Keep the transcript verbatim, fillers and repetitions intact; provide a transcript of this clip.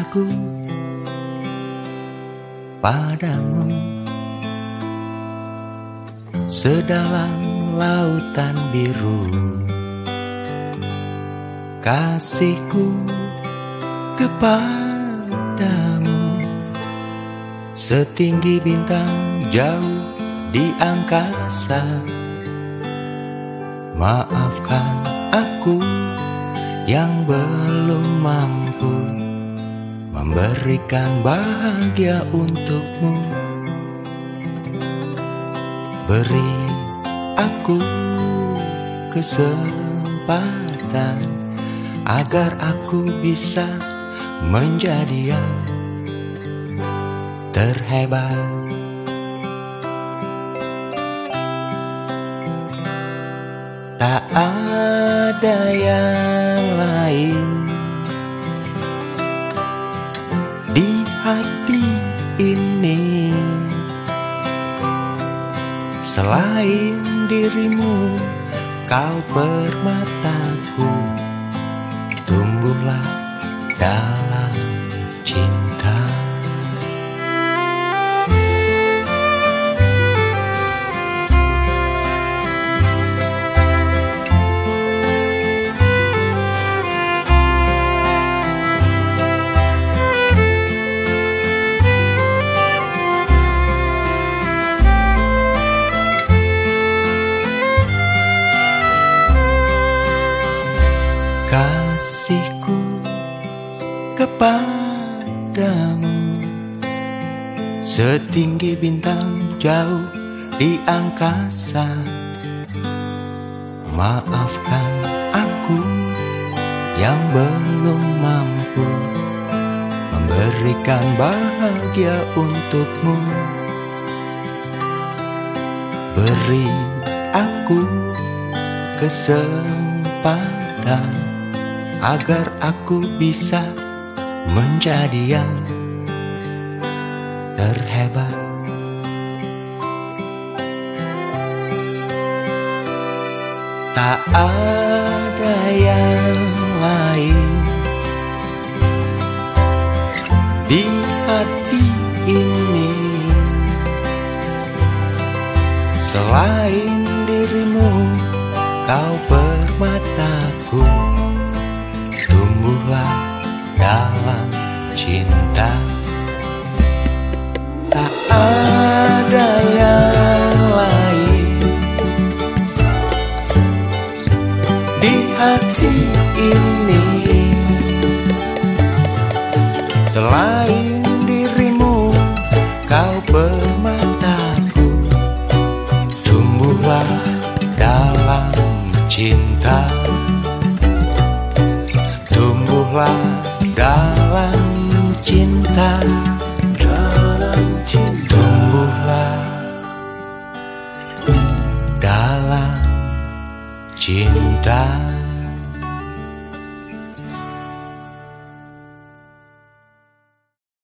cintaku padamu sedalam lautan biru. Kasihku kepadamu setinggi bintang jauh di angkasa. Maafkan aku yang belum mampu memberikan bahagia untukmu. Beri aku kesempatan agar aku bisa menjadi yang terhebat. Tak ada yang lain di hati ini selain dirimu. Kau permataku, tumbuhlah dalam cinta. Kasihku kepadamu setinggi bintang jauh di angkasa. Maafkan aku yang belum mampu memberikan bahagia untukmu. Beri aku kesempatan agar aku bisa menjadi yang terhebat. Tak ada yang lain di hati ini selain dirimu. Kau permataku, tumbuhlah dalam cinta. Tak ada yang lain di hati ini selain dirimu. Kau permataku, tumbuhlah dalam cinta. Tumbuhlah dalam cinta, dalam cinta. Tumbuhlah dalam cinta.